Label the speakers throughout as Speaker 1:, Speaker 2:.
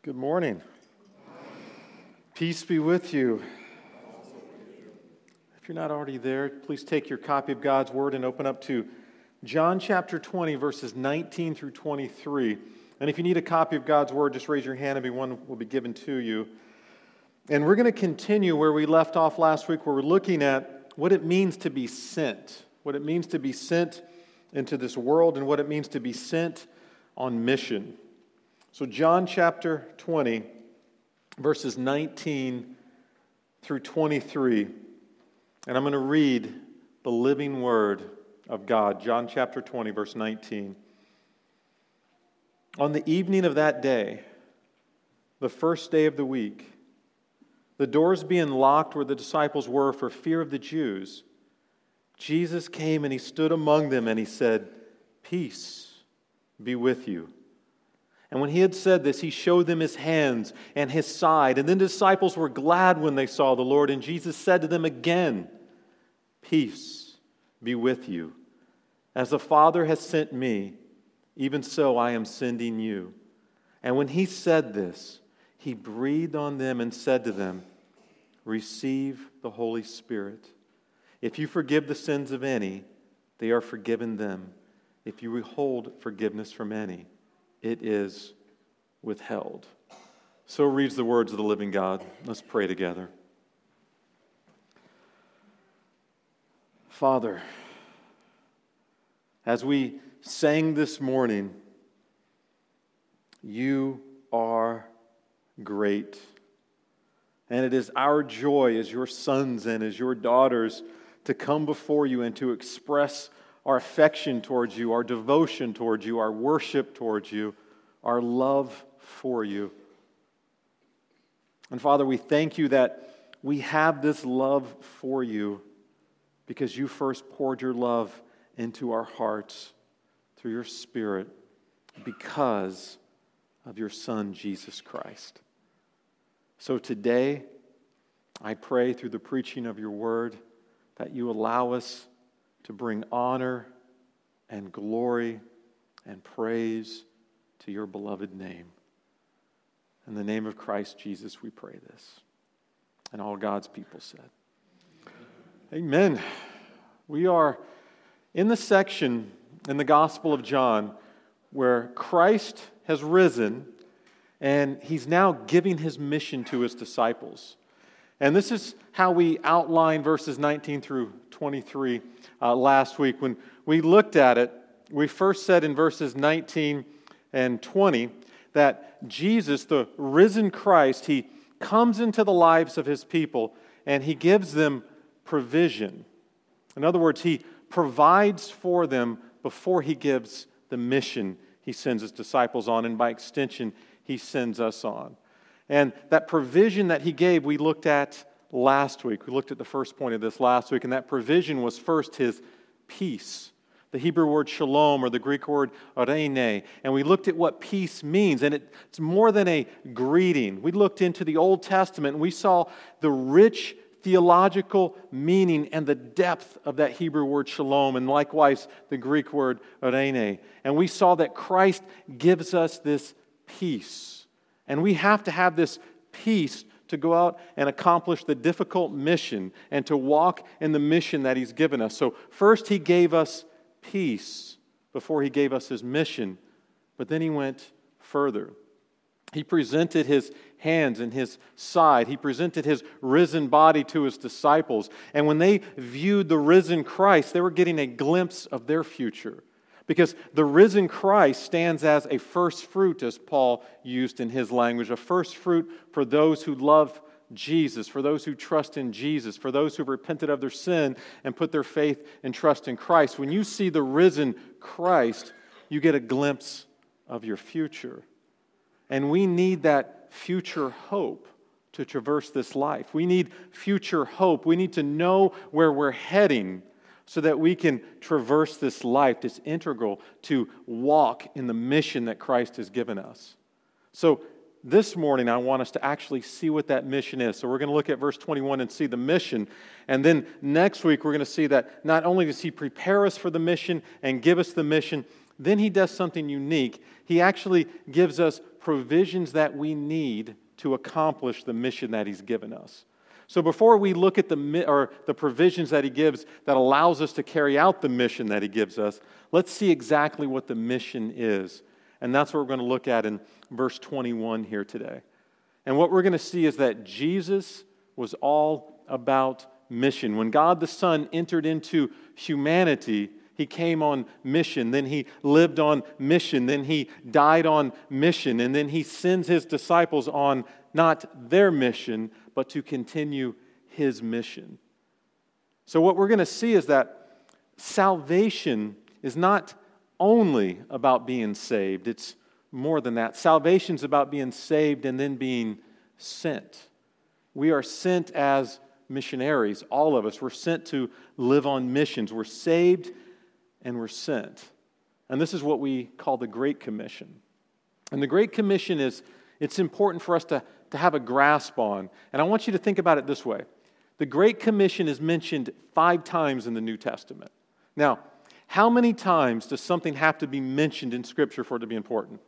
Speaker 1: Good morning. Peace be with you. If you're not already there, please take your copy of God's Word and open up to John chapter 20, verses 19 through 23. And if you need a copy of God's Word, just raise your hand and one will be given to you. And we're going to continue where we left off last week, where we're looking at what it means to be sent, what it means to be sent into this world and what it means to be sent on mission. So John chapter 20, verses 19 through 23, and I'm going to read the living word of God. John chapter 20, verse 19. On the evening of that day, the first day of the week, the doors being locked where the disciples were for fear of the Jews, Jesus came and he stood among them and he said, "Peace be with you." And when he had said this, he showed them his hands and his side. And then the disciples were glad when they saw the Lord. And Jesus said to them again, "Peace be with you. As the Father has sent me, even so I am sending you." And when he said this, he breathed on them and said to them, "Receive the Holy Spirit. If you forgive the sins of any, they are forgiven them. If you withhold forgiveness from any, it is withheld." So reads the words of the living God. Let's pray together. Father, as we sang this morning, you are great. And it is our joy as your sons and as your daughters to come before you and to express our affection towards you, our devotion towards you, our worship towards you, our love for you. And Father, we thank you that we have this love for you because you first poured your love into our hearts through your Spirit because of your Son, Jesus Christ. So today, I pray through the preaching of your word that you allow us to bring honor and glory and praise to your beloved name. In the name of Christ Jesus, we pray this. And all God's people said, Amen. We are in the section in the Gospel of John where Christ has risen and he's now giving his mission to his disciples. And this is how we outline verses 19 through 23 last week. When we looked at it, we first said in verses 19 and 20 that Jesus, the risen Christ, he comes into the lives of his people and he gives them provision. In other words, he provides for them before he gives the mission he sends his disciples on, and by extension, he sends us on. And that provision that he gave, we looked at last week. We looked at the first point of this last week, and that provision was first his peace. The Hebrew word shalom, or the Greek word eirene. And we looked at what peace means, and it's more than a greeting. We looked into the Old Testament, and we saw the rich theological meaning and the depth of that Hebrew word shalom, and likewise the Greek word eirene. And we saw that Christ gives us this peace. And we have to have this peace to go out and accomplish the difficult mission and to walk in the mission that he's given us. So first he gave us peace before he gave us his mission, but then he went further. He presented his hands and his side. He presented his risen body to his disciples. And when they viewed the risen Christ, they were getting a glimpse of their future. Because the risen Christ stands as a first fruit, as Paul used in his language, a first fruit for those who love Jesus, for those who trust in Jesus, for those who've repented of their sin and put their faith and trust in Christ. When you see the risen Christ, you get a glimpse of your future. And we need that future hope to traverse this life. We need future hope. We need to know where we're heading so that we can traverse this life that's integral to walk in the mission that Christ has given us. So this morning, I want us to actually see what that mission is. So we're going to look at verse 21 and see the mission. And then next week, we're going to see that not only does he prepare us for the mission and give us the mission, then he does something unique. He actually gives us provisions that we need to accomplish the mission that He's given us. So before we look at the provisions that He gives that allows us to carry out the mission that He gives us, let's see exactly what the mission is. And that's what we're going to look at in verse 21 here today. And what we're going to see is that Jesus was all about mission. When God the Son entered into humanity, He came on mission, then He lived on mission, then He died on mission, and then He sends His disciples on not their mission, but to continue His mission. So what we're going to see is that salvation is not only about being saved. It's more than that. Salvation is about being saved and then being sent. We are sent as missionaries, all of us. We're sent to live on missions. We're saved and we're sent. And this is what we call the Great Commission. And the Great Commission it's important for us to have a grasp on. And I want you to think about it this way. The Great Commission is mentioned 5 times in the New Testament. Now, how many times does something have to be mentioned in Scripture for it to be important?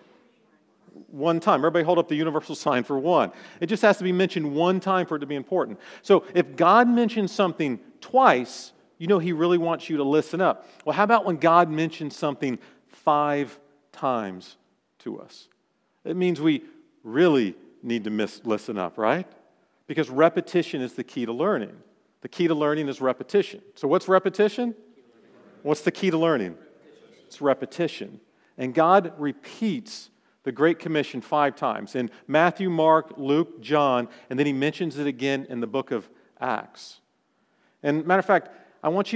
Speaker 1: 1 time. Everybody hold up the universal sign for 1. It just has to be mentioned 1 time for it to be important. So if God mentions something twice, you know He really wants you to listen up. Well, how about when God mentions something 5 times to us? It means we really need to listen up, right? Because repetition is the key to learning. The key to learning is repetition. So what's repetition? What's the key to learning? It's repetition. And God repeats the Great Commission 5 times in Matthew, Mark, Luke, John, and then He mentions it again in the book of Acts. And matter of fact, I want you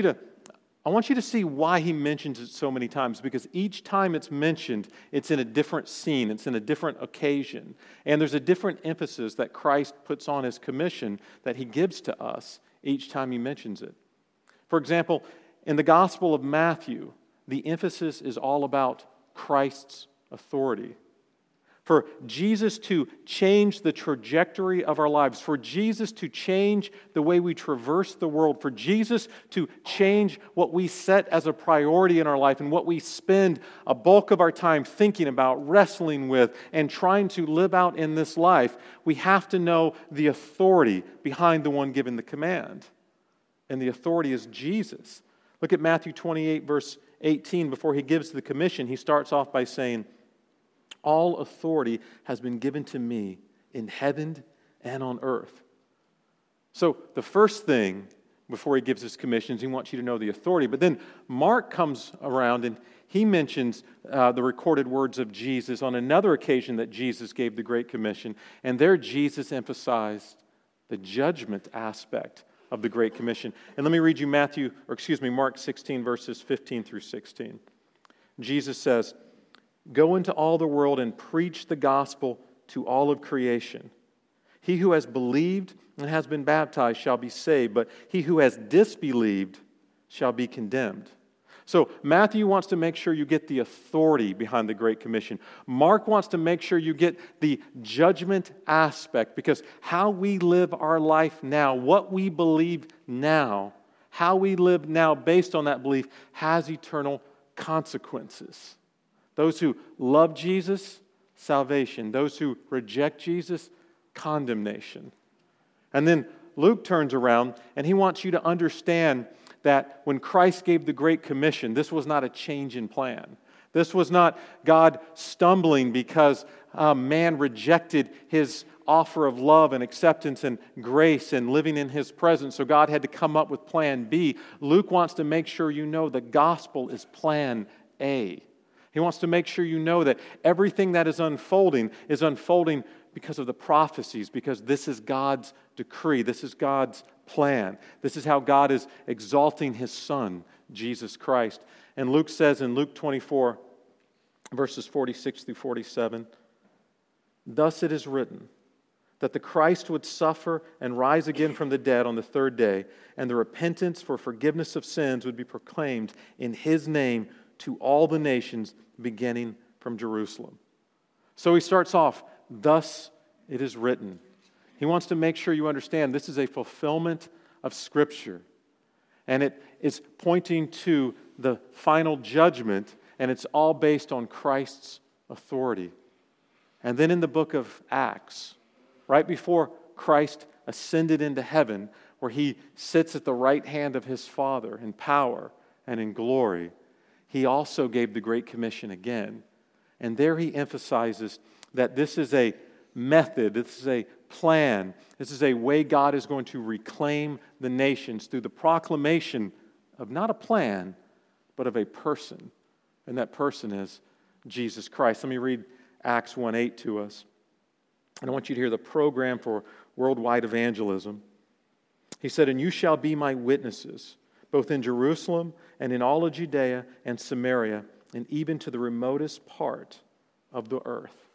Speaker 1: to see why He mentions it so many times, because each time it's mentioned, it's in a different scene, it's in a different occasion, and there's a different emphasis that Christ puts on His commission that He gives to us each time He mentions it. For example, in the Gospel of Matthew, the emphasis is all about Christ's authority. For Jesus to change the trajectory of our lives, for Jesus to change the way we traverse the world, for Jesus to change what we set as a priority in our life and what we spend a bulk of our time thinking about, wrestling with, and trying to live out in this life, we have to know the authority behind the one giving the command. And the authority is Jesus. Look at Matthew 28, verse 18. Before He gives the commission, He starts off by saying, "All authority has been given to me in heaven and on earth." So the first thing before He gives His commissions, He wants you to know the authority. But then Mark comes around and he mentions the recorded words of Jesus on another occasion that Jesus gave the Great Commission. And there Jesus emphasized the judgment aspect of the Great Commission. And let me read you Mark 16, verses 15 through 16. Jesus says, "Go into all the world and preach the gospel to all of creation. He who has believed and has been baptized shall be saved, but he who has disbelieved shall be condemned." So Matthew wants to make sure you get the authority behind the Great Commission. Mark wants to make sure you get the judgment aspect, because how we live our life now, what we believe now, how we live now based on that belief has eternal consequences. Those who love Jesus, salvation. Those who reject Jesus, condemnation. And then Luke turns around and he wants you to understand that when Christ gave the Great Commission, this was not a change in plan. This was not God stumbling because man rejected His offer of love and acceptance and grace and living in His presence, so God had to come up with plan B. Luke wants to make sure you know the gospel is plan A. He wants to make sure you know that everything that is unfolding because of the prophecies, because this is God's decree, this is God's plan. This is how God is exalting His Son, Jesus Christ. And Luke says in Luke 24, verses 46 through 47, "Thus it is written, that the Christ would suffer and rise again from the dead on the 3rd day, and the repentance for forgiveness of sins would be proclaimed in His name to all the nations, beginning from Jerusalem." So he starts off, "Thus it is written." He wants to make sure you understand this is a fulfillment of Scripture. And it is pointing to the final judgment, and it's all based on Christ's authority. And then in the book of Acts, right before Christ ascended into heaven, where he sits at the right hand of his Father in power and in glory, he also gave the Great Commission again. And there he emphasizes that this is a method, this is a plan, this is a way God is going to reclaim the nations through the proclamation of not a plan, but of a person. And that person is Jesus Christ. Let me read Acts 1:8 to us. And I want you to hear the program for worldwide evangelism. He said, "And you shall be my witnesses, both in Jerusalem and in all of Judea and Samaria, and even to the remotest part of the earth."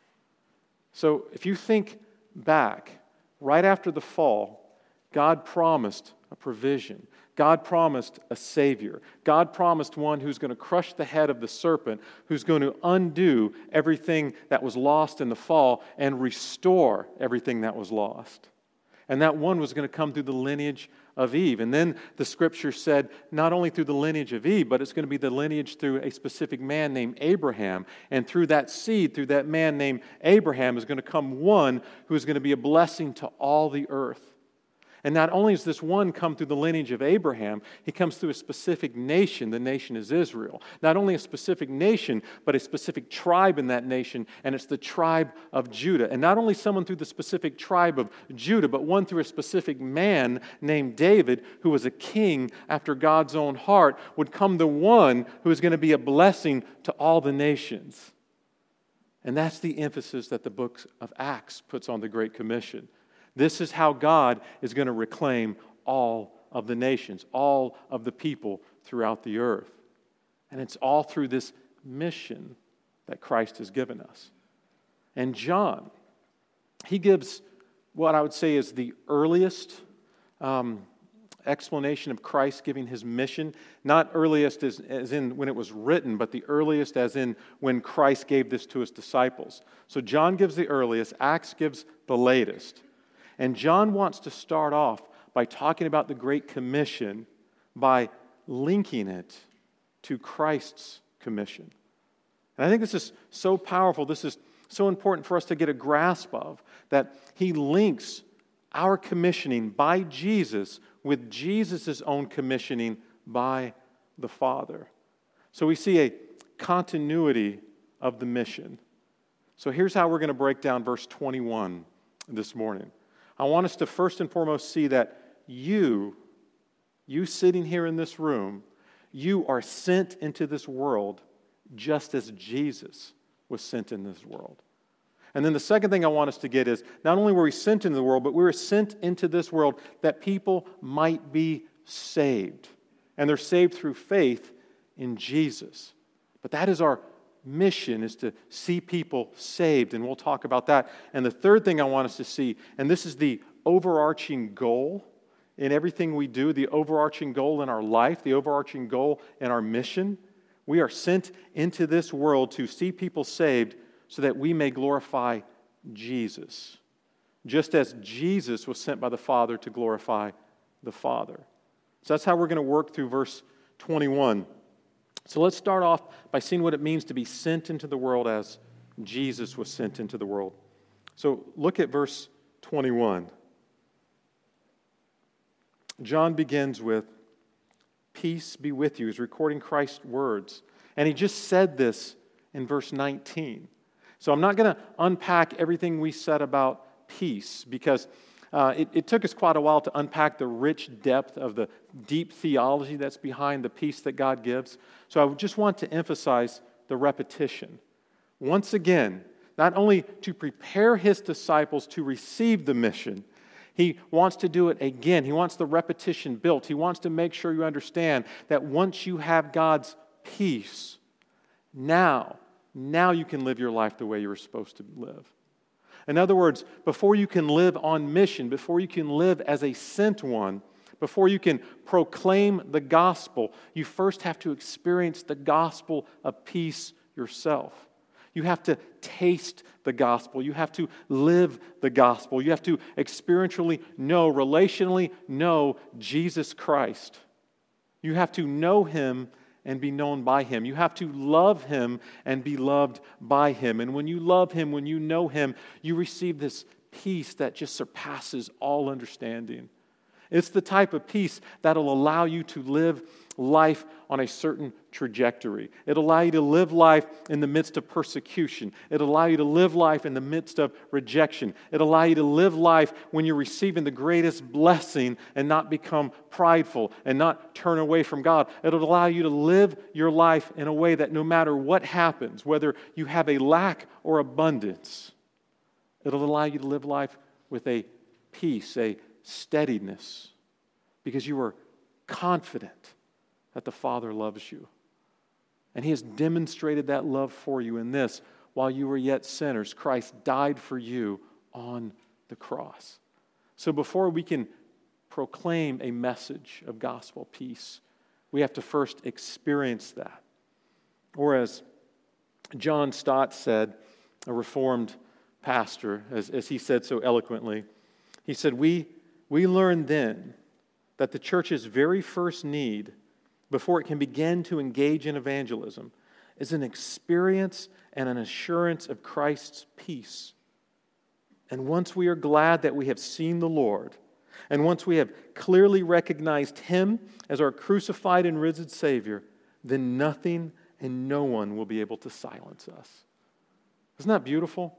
Speaker 1: So if you think back, right after the fall, God promised a provision. God promised a Savior. God promised one who's going to crush the head of the serpent, who's going to undo everything that was lost in the fall and restore everything that was lost. And that one was going to come through the lineage of Eve. And then the Scripture said, not only through the lineage of Eve, but it's going to be the lineage through a specific man named Abraham. And through that seed, through that man named Abraham, is going to come one who is going to be a blessing to all the earth. And not only does this one come through the lineage of Abraham, he comes through a specific nation. The nation is Israel. Not only a specific nation, but a specific tribe in that nation, and it's the tribe of Judah. And not only someone through the specific tribe of Judah, but one through a specific man named David, who was a king after God's own heart, would come the one who is going to be a blessing to all the nations. And that's the emphasis that the book of Acts puts on the Great Commission. This is how God is going to reclaim all of the nations, all of the people throughout the earth. And it's all through this mission that Christ has given us. And John, he gives what I would say is the earliest explanation of Christ giving his mission. Not earliest as in when it was written, but the earliest as in when Christ gave this to his disciples. So John gives the earliest, Acts gives the latest. And John wants to start off by talking about the Great Commission by linking it to Christ's commission. And I think this is so powerful. This is so important for us to get a grasp of, that he links our commissioning by Jesus with Jesus' own commissioning by the Father. So we see a continuity of the mission. So here's how we're going to break down verse 21 this morning. I want us to first and foremost see that you sitting here in this room, you are sent into this world just as Jesus was sent in this world. And then the second thing I want us to get is, not only were we sent into the world, but we were sent into this world that people might be saved. And they're saved through faith in Jesus. But that is our mission, is to see people saved, and we'll talk about that. And the third thing I want us to see, and this is the overarching goal in everything we do, the overarching goal in our life, the overarching goal in our mission. We are sent into this world to see people saved so that we may glorify Jesus, just as Jesus was sent by the Father to glorify the Father. So that's how we're going to work through verse 21. So let's start off by seeing what it means to be sent into the world as Jesus was sent into the world. So look at verse 21. John begins with, "Peace be with you." He's recording Christ's words. And he just said this in verse 19. So I'm not going to unpack everything we said about peace, because it took us quite a while to unpack the rich depth of the deep theology that's behind the peace that God gives. So I just want to emphasize the repetition. Once again, not only to prepare his disciples to receive the mission, he wants to do it again. He wants the repetition built. He wants to make sure you understand that once you have God's peace, now you can live your life the way you were supposed to live. In other words, before you can live on mission, before you can live as a sent one, before you can proclaim the gospel, you first have to experience the gospel of peace yourself. You have to taste the gospel. You have to live the gospel. You have to experientially know, relationally know Jesus Christ. You have to know him and be known by Him. You have to love Him and be loved by Him. And when you love Him, when you know Him, you receive this peace that just surpasses all understanding. It's the type of peace that'll allow you to live life on a certain trajectory. It'll allow you to live life in the midst of persecution. It'll allow you to live life in the midst of rejection. It'll allow you to live life when you're receiving the greatest blessing and not become prideful and not turn away from God. It'll allow you to live your life in a way that no matter what happens, whether you have a lack or abundance, it'll allow you to live life with a peace, a steadiness, because you are confident that the Father loves you. And He has demonstrated that love for you in this: while you were yet sinners, Christ died for you on the cross. So before we can proclaim a message of gospel peace, we have to first experience that. Or as John Stott said, a Reformed pastor, as he said so eloquently, he said, we learn then that the church's very first need, before it can begin to engage in evangelism, is an experience and an assurance of Christ's peace. And once we are glad that we have seen the Lord, and once we have clearly recognized Him as our crucified and risen Savior, then nothing and no one will be able to silence us. Isn't that beautiful?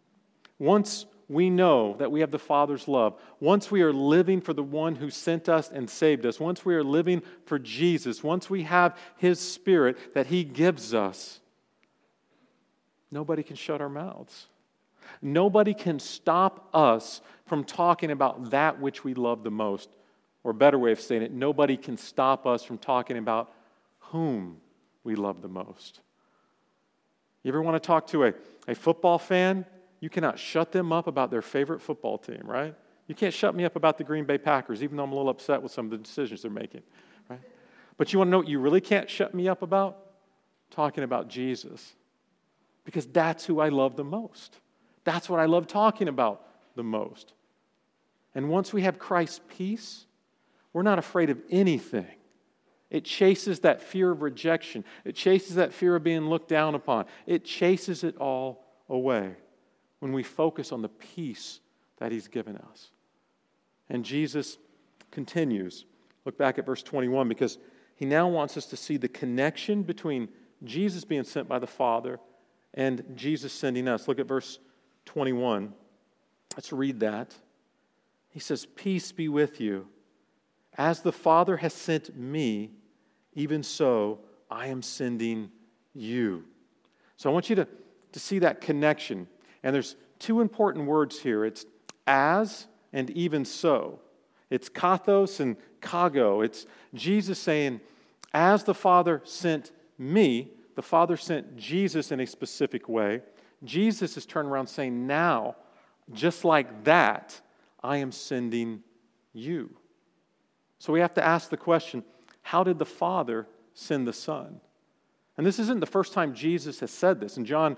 Speaker 1: Once we know that we have the Father's love, once we are living for the one who sent us and saved us, once we are living for Jesus, once we have His Spirit that He gives us, nobody can shut our mouths. Nobody can stop us from talking about that which we love the most. Or a better way of saying it, nobody can stop us from talking about whom we love the most. You ever want to talk to a football fan? You cannot shut them up about their favorite football team, right? You can't shut me up about the Green Bay Packers, even though I'm a little upset with some of the decisions they're making, right? But you want to know what you really can't shut me up about? Talking about Jesus. Because that's who I love the most. That's what I love talking about the most. And once we have Christ's peace, we're not afraid of anything. It chases that fear of rejection. It chases that fear of being looked down upon. It chases it all away when we focus on the peace that He's given us. And Jesus continues. Look back at verse 21, because He now wants us to see the connection between Jesus being sent by the Father and Jesus sending us. Look at verse 21. Let's read that. He says, "Peace be with you. As the Father has sent me, even so I am sending you." So I want you to see that connection. And there's two important words here. It's as and even so. It's kathos and kago. It's Jesus saying, as the Father sent me, the Father sent Jesus in a specific way. Jesus is turned around saying, now, just like that, I am sending you. So we have to ask the question, how did the Father send the Son? And this isn't the first time Jesus has said this. In John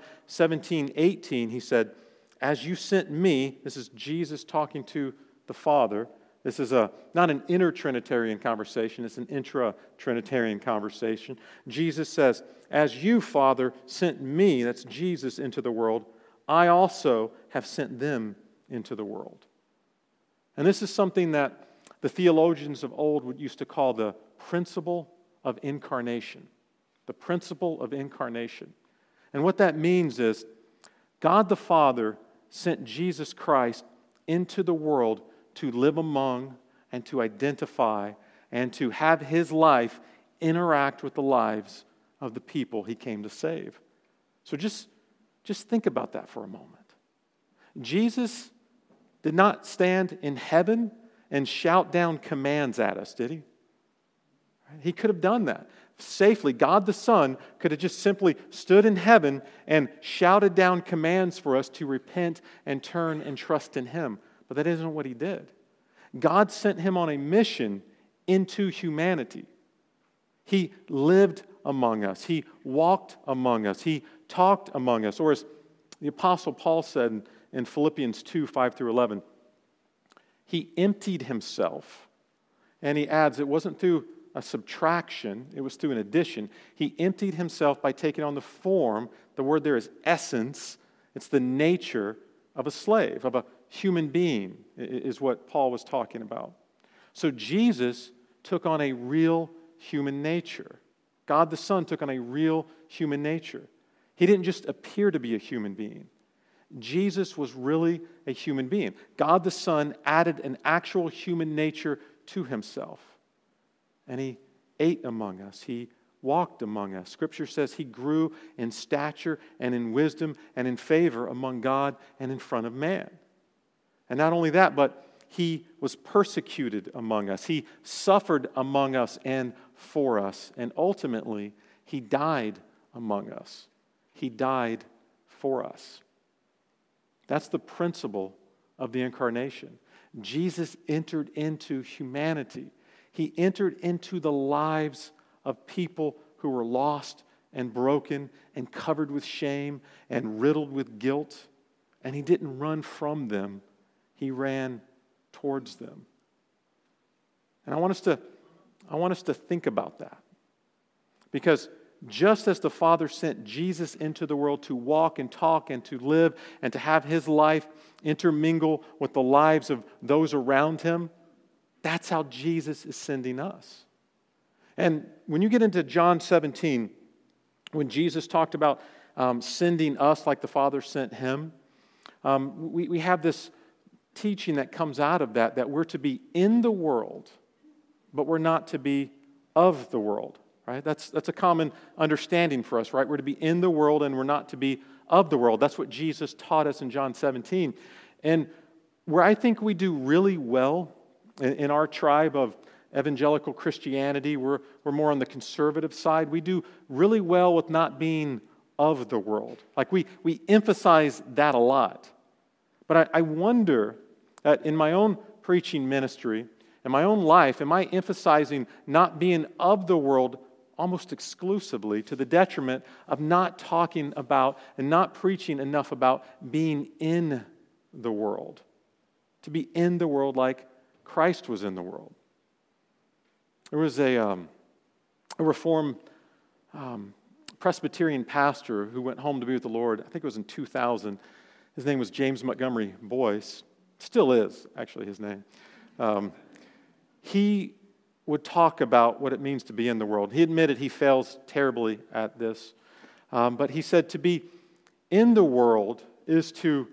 Speaker 1: 17:18, He said, as you sent me, this is Jesus talking to the Father. This is not an inner Trinitarian conversation, it's an intra-Trinitarian conversation. Jesus says, as you, Father, sent me, that's Jesus, into the world, I also have sent them into the world. And this is something that the theologians of old used to call the principle of incarnation. The principle of incarnation. And what that means is God the Father sent Jesus Christ into the world to live among and to identify and to have His life interact with the lives of the people He came to save. So just think about that for a moment. Jesus did not stand in heaven and shout down commands at us, did He? He could have done that safely. God the Son could have just simply stood in heaven and shouted down commands for us to repent and turn and trust in Him. But that isn't what He did. God sent Him on a mission into humanity. He lived among us. He walked among us. He talked among us. Or as the Apostle Paul said in Philippians 2:5-11, He emptied Himself. And he adds, it wasn't through a subtraction. It was through an addition. He emptied himself by taking on the form. The word there is essence. It's the nature of a slave, of a human being, is what Paul was talking about. So Jesus took on a real human nature. God the Son took on a real human nature. He didn't just appear to be a human being. Jesus was really a human being. God the Son added an actual human nature to himself. And he ate among us. He walked among us. Scripture says he grew in stature and in wisdom and in favor among God and in front of man. And not only that, but he was persecuted among us. He suffered among us and for us. And ultimately, he died among us. He died for us. That's the principle of the incarnation. Jesus entered into humanity. He entered into the lives of people who were lost and broken and covered with shame and riddled with guilt. And he didn't run from them. He ran towards them. And I want us to think about that. Because just as the Father sent Jesus into the world to walk and talk and to live and to have his life intermingle with the lives of those around him, that's how Jesus is sending us. And when you get into John 17, when Jesus talked about sending us like the Father sent him, we have this teaching that comes out of that we're to be in the world, but we're not to be of the world. Right? That's a common understanding for us, right? We're to be in the world and we're not to be of the world. That's what Jesus taught us in John 17. And where I think we do really well in our tribe of evangelical Christianity, we're more on the conservative side. We do really well with not being of the world. Like we emphasize that a lot. But I wonder that in my own preaching ministry, in my own life, am I emphasizing not being of the world almost exclusively to the detriment of not talking about and not preaching enough about being in the world? To be in the world like Christ was in the world. There was a Reformed Presbyterian pastor who went home to be with the Lord. I think it was in 2000. His name was James Montgomery Boyce. Still is, actually, his name. He would talk about what it means to be in the world. He admitted he fails terribly at this. But he said to be in the world is to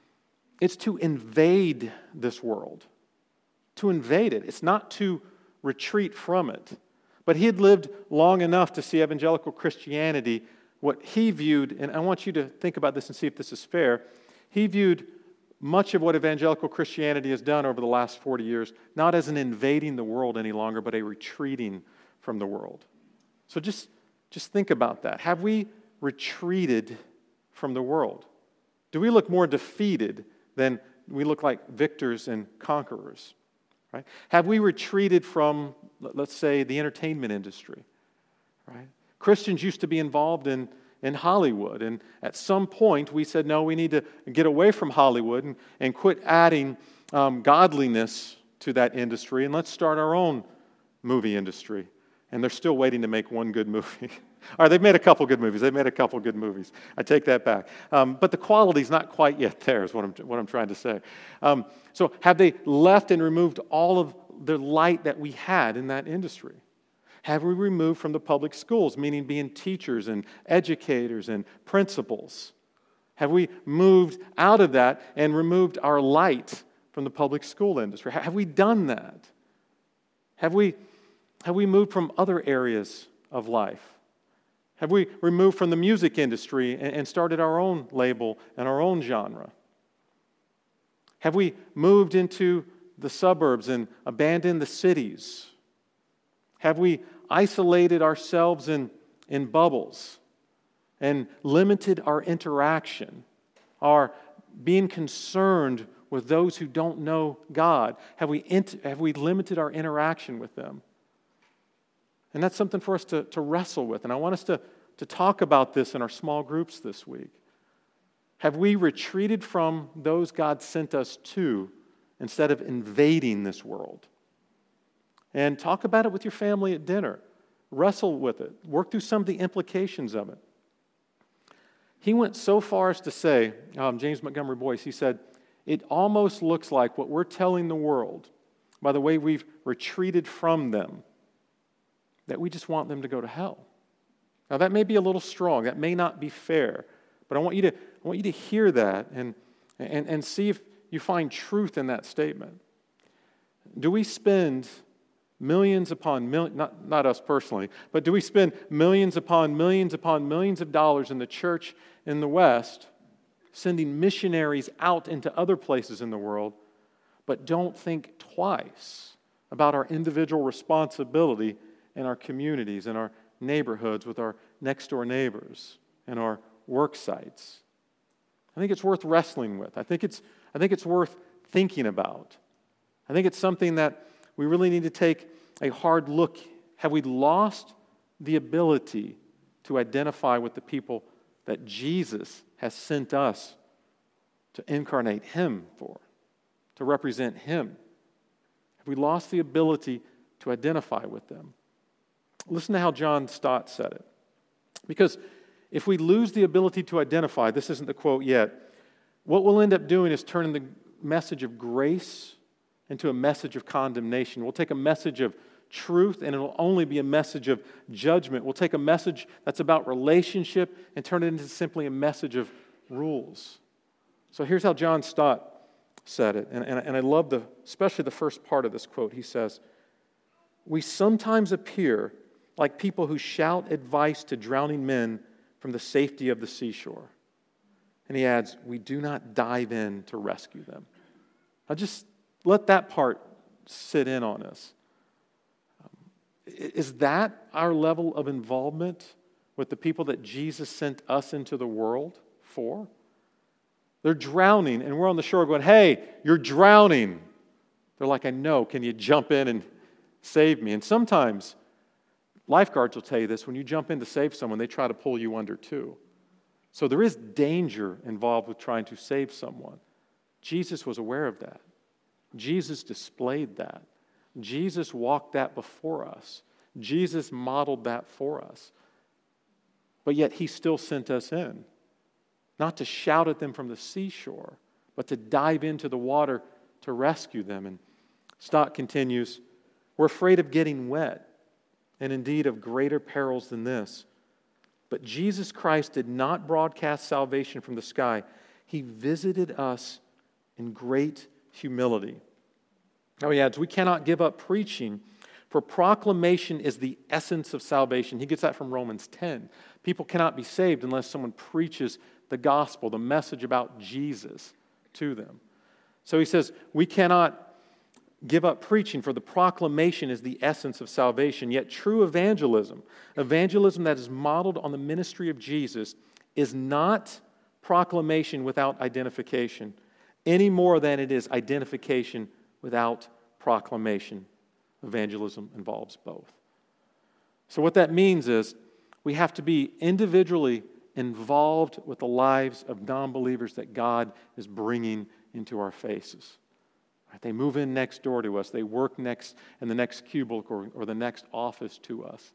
Speaker 1: invade this world. To invade it. It's not to retreat from it. But he had lived long enough to see evangelical Christianity, what he viewed, and I want you to think about this and see if this is fair, he viewed much of what evangelical Christianity has done over the last 40 years, not as an invading the world any longer, but a retreating from the world. So just think about that. Have we retreated from the world? Do we look more defeated than we look like victors and conquerors? Right? Have we retreated from, let's say, the entertainment industry? Right? Christians used to be involved in Hollywood. And at some point, we said, no, we need to get away from Hollywood and quit adding godliness to that industry, and let's start our own movie industry. And they're still waiting to make one good movie. All right, they've made a couple good movies. I take that back. But the quality's not quite yet there, is what I'm trying to say. So have they left and removed all of the light that we had in that industry? Have we removed from the public schools, meaning being teachers and educators and principals? Have we moved out of that and removed our light from the public school industry? Have we done that? Have we moved from other areas of life? Have we removed from the music industry and started our own label and our own genre? Have we moved into the suburbs and abandoned the cities? Have we isolated ourselves in bubbles and limited our interaction, our being concerned with those who don't know God? Have we limited our interaction with them? And that's something for us to wrestle with. And I want us to talk about this in our small groups this week. Have we retreated from those God sent us to instead of invading this world? and talk about it with your family at dinner. Wrestle with it. Work through some of the implications of it. He went so far as to say, James Montgomery Boyce, he said, it almost looks like what we're telling the world by the way we've retreated from them, that we just want them to go to hell. Now that may be a little strong. That may not be fair. But I want you to hear that and see if you find truth in that statement. Do we spend millions upon millions, not us personally, but do we spend millions upon millions upon millions of dollars in the church in the West, sending missionaries out into other places in the world, but don't think twice about our individual responsibility in our communities, in our neighborhoods, with our next-door neighbors, and our work sites? I think it's worth wrestling with. I think it's worth thinking about. I think it's something that we really need to take a hard look. Have we lost the ability to identify with the people that Jesus has sent us to incarnate Him for, to represent Him? Have we lost the ability to identify with them? Listen to how John Stott said it. Because if we lose the ability to identify, this isn't the quote yet, what we'll end up doing is turning the message of grace into a message of condemnation. We'll take a message of truth and it'll only be a message of judgment. We'll take a message that's about relationship and turn it into simply a message of rules. So here's how John Stott said it, and I love especially the first part of this quote. He says, "We sometimes appear like people who shout advice to drowning men from the safety of the seashore." And he adds, "We do not dive in to rescue them." Now just let that part sit in on us. Is that our level of involvement with the people that Jesus sent us into the world for? They're drowning, and we're on the shore going, "Hey, you're drowning." They're like, "I know. Can you jump in and save me?" And sometimes lifeguards will tell you this. When you jump in to save someone, they try to pull you under too. So there is danger involved with trying to save someone. Jesus was aware of that. Jesus displayed that. Jesus walked that before us. Jesus modeled that for us. But yet He still sent us in. Not to shout at them from the seashore, but to dive into the water to rescue them. And Stott continues, "We're afraid of getting wet, and indeed of greater perils than this. But Jesus Christ did not broadcast salvation from the sky. He visited us in great humility." Now he adds, "We cannot give up preaching, for proclamation is the essence of salvation." He gets that from Romans 10. People cannot be saved unless someone preaches the gospel, the message about Jesus to them. So he says, we cannot give up preaching, for the proclamation is the essence of salvation. Yet true evangelism that is modeled on the ministry of Jesus, is not proclamation without identification, any more than it is identification without proclamation. Evangelism involves both. So what that means is we have to be individually involved with the lives of non-believers that God is bringing into our faces. They move in next door to us. They work next in the next cubicle or the next office to us.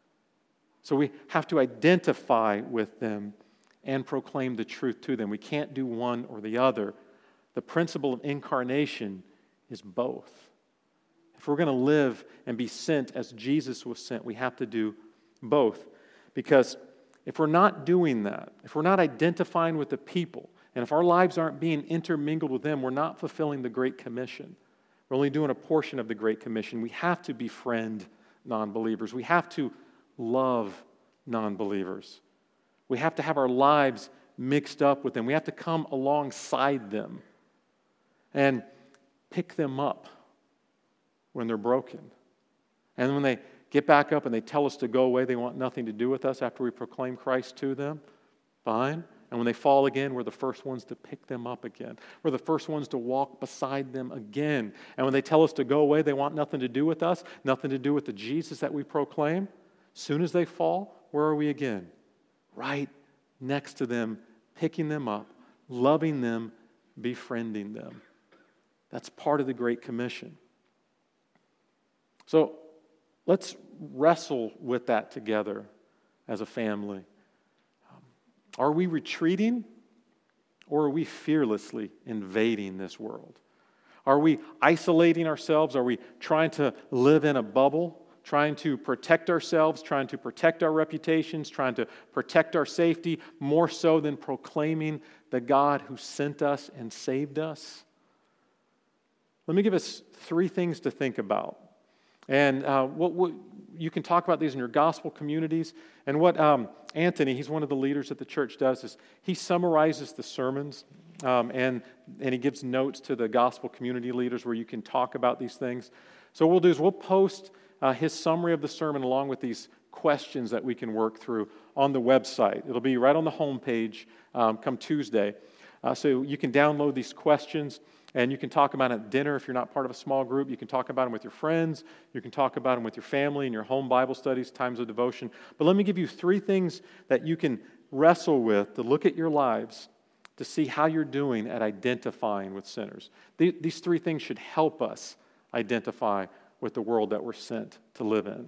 Speaker 1: So we have to identify with them and proclaim the truth to them. We can't do one or the other. The principle of incarnation is both. If we're going to live and be sent as Jesus was sent, we have to do both. Because if we're not doing that, if we're not identifying with the people, and if our lives aren't being intermingled with them, we're not fulfilling the Great Commission. We're only doing a portion of the Great Commission. We have to befriend non-believers. We have to love non-believers. We have to have our lives mixed up with them. We have to come alongside them and pick them up when they're broken. And when they get back up and they tell us to go away, they want nothing to do with us after we proclaim Christ to them, fine. And when they fall again, we're the first ones to pick them up again. We're the first ones to walk beside them again. And when they tell us to go away, they want nothing to do with us, nothing to do with the Jesus that we proclaim. As soon as they fall, where are we again? Right next to them, picking them up, loving them, befriending them. That's part of the Great Commission. So let's wrestle with that together as a family. Are we retreating, or are we fearlessly invading this world? Are we isolating ourselves? Are we trying to live in a bubble, trying to protect ourselves, trying to protect our reputations, trying to protect our safety, more so than proclaiming the God who sent us and saved us? Let me give us 3 things to think about. And you can talk about these in your gospel communities. And what Anthony, he's one of the leaders at the church, does is he summarizes the sermons and he gives notes to the gospel community leaders where you can talk about these things. So what we'll do is we'll post his summary of the sermon along with these questions that we can work through on the website. It'll be right on the homepage come Tuesday. So you can download these questions. And you can talk about it at dinner if you're not part of a small group. You can talk about them with your friends. You can talk about them with your family in your home Bible studies, times of devotion. But let me give you 3 things that you can wrestle with to look at your lives to see how you're doing at identifying with sinners. These 3 things should help us identify with the world that we're sent to live in.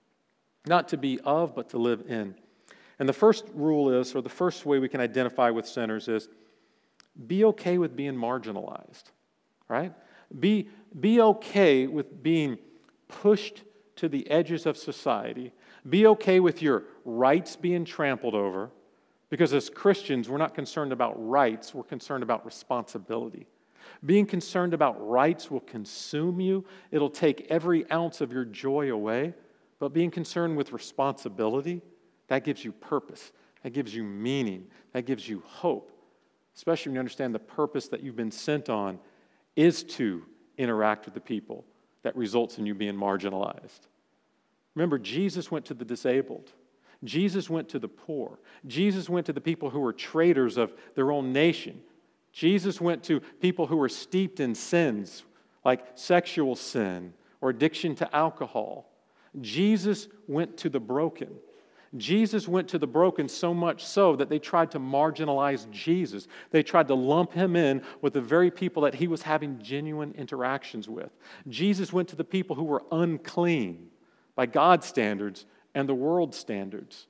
Speaker 1: Not to be of, but to live in. And the first rule is, or the first way we can identify with sinners is, be okay with being marginalized. Right? Be okay with being pushed to the edges of society. Be okay with your rights being trampled over. Because as Christians, we're not concerned about rights, we're concerned about responsibility. Being concerned about rights will consume you. It'll take every ounce of your joy away. But being concerned with responsibility, that gives you purpose. That gives you meaning. That gives you hope. Especially when you understand the purpose that you've been sent on is to interact with the people that results in you being marginalized. Remember, Jesus went to the disabled. Jesus went to the poor. Jesus went to the people who were traitors of their own nation. Jesus went to people who were steeped in sins like sexual sin or addiction to alcohol. Jesus went to the broken. Jesus went to the broken so much so that they tried to marginalize Jesus. They tried to lump him in with the very people that he was having genuine interactions with. Jesus went to the people who were unclean by God's standards and the world's standards.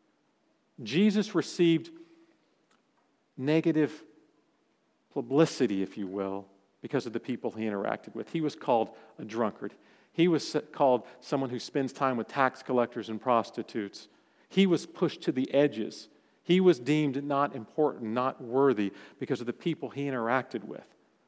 Speaker 1: Jesus received negative publicity, if you will, because of the people he interacted with. He was called a drunkard. He was called someone who spends time with tax collectors and prostitutes. He was pushed to the edges. He was deemed not important, not worthy because of the people he interacted with.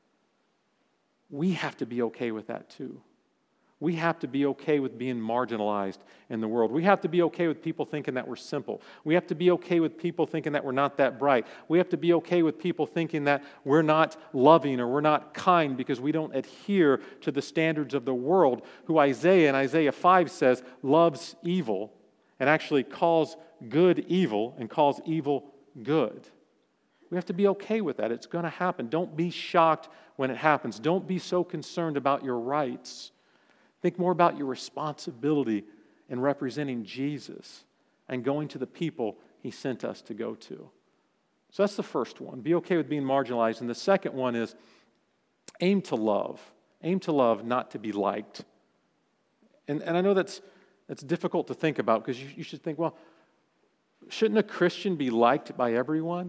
Speaker 1: We have to be okay with that too. We have to be okay with being marginalized in the world. We have to be okay with people thinking that we're simple. We have to be okay with people thinking that we're not that bright. We have to be okay with people thinking that we're not loving or we're not kind because we don't adhere to the standards of the world, who Isaiah in Isaiah 5 says loves evil and actually calls good evil and calls evil good. We have to be okay with that. It's going to happen. Don't be shocked when it happens. Don't be so concerned about your rights. Think more about your responsibility in representing Jesus and going to the people he sent us to go to. So that's the first one. Be okay with being marginalized. And the second one is aim to love. Aim to love, not to be liked. And I know that's difficult to think about because you should think, well, shouldn't a Christian be liked by everyone?